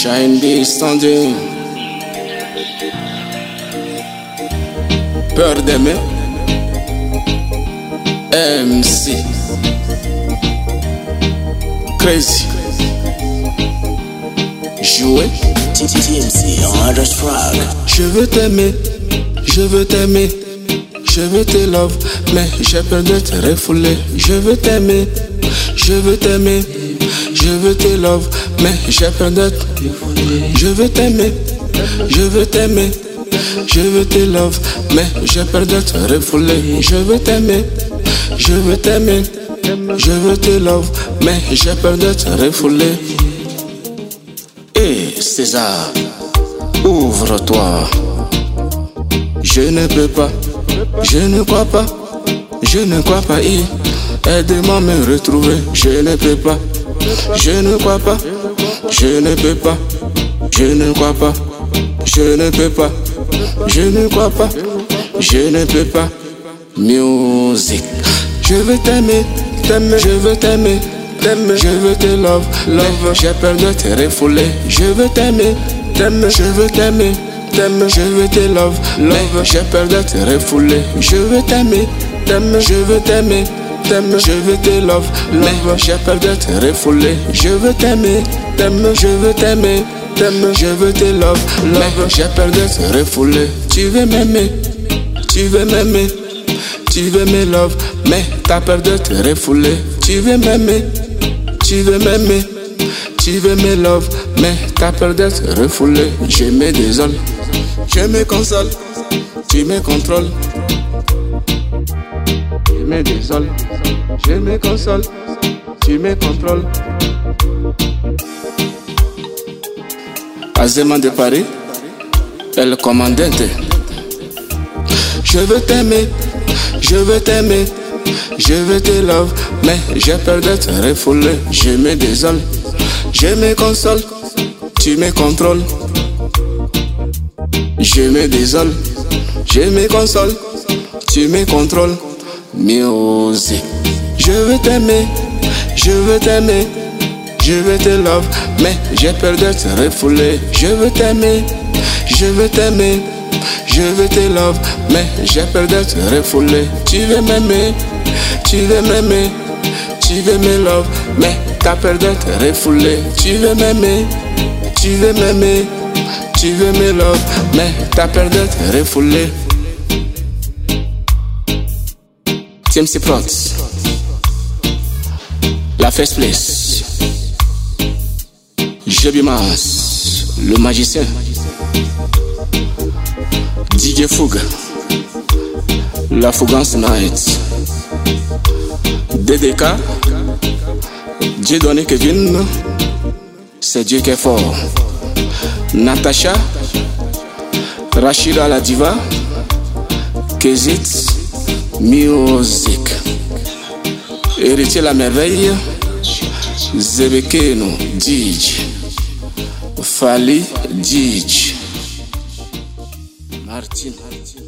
Shine be standing. Peur d'aimer. MC Crazy. Jouer. TMC on the track. Je veux t'aimer, je veux t'aimer, je veux te love, mais j'ai peur de te refouler. Je veux t'aimer, je veux t'aimer, je veux te love, mais j'ai peur de te. Je veux t'aimer, je veux t'aimer, je veux te love, mais j'ai peur de te refouler. Je veux t'aimer, je veux t'aimer, je veux te love, mais j'ai peur de te refouler. Et César, ouvre-toi. Je ne peux pas, je ne crois pas, je ne crois pas. Aide-moi à me retrouver. Je ne peux pas, je ne crois pas, je ne peux pas, je ne crois pas, je ne peux pas, je ne crois pas, je ne peux pas. Music. Je veux t'aimer, t'aimer, je veux t'aimer, t'aimer, je veux te love, love. J'ai peur de te refouler. Je veux t'aimer, t'aimer, je veux t'aimer, t'aimer, je veux te love, love. J'ai peur de te refouler. Je veux t'aimer, t'aimer, je veux t'aimer, t'aimer, je veux te love, love. J'ai peur de te refouler. Je veux t'aimer, t'aimer, je veux t'aimer, t'aimer, je veux te love, love. J'ai peur de te refouler. Tu veux m'aimer, tu veux m'aimer, tu veux me love, mais t'as peur de te refouler. Tu veux m'aimer, tu veux m'aimer, tu veux me love, mais t'as peur de te refouler. Je me désole, je me console, tu me contrôles. Je me désole, je me console, tu me contrôles. Azéman de Paris, El Commandante. Je veux t'aimer, je veux t'aimer, je veux te love, mais j'ai peur de te refouler. Je me désole, je me console, tu me contrôles. Je me désole, je me console, tu me contrôles. Music. Je veux t'aimer, je veux t'aimer, je veux te love, mais j'ai peur de te refouler. Je veux t'aimer, je veux t'aimer, je veux te love, mais j'ai peur de te refouler. Tu veux m'aimer, tu veux m'aimer, tu veux me love, mais t'as peur de te refouler. Tu veux m'aimer, tu veux m'aimer, tu veux me love, mais t'as peur de te refouler. TMC Prods, la first place. Jebimas, le magicien. DJ Fougue, la Fougance Night. DDK, Dieu donné Kevin, c'est Dieu qui est fort. Natacha, Rachida la diva, Kezit, Music. Héritier la merveille, Zebekeno, DJ, Fali, DJ, Martin.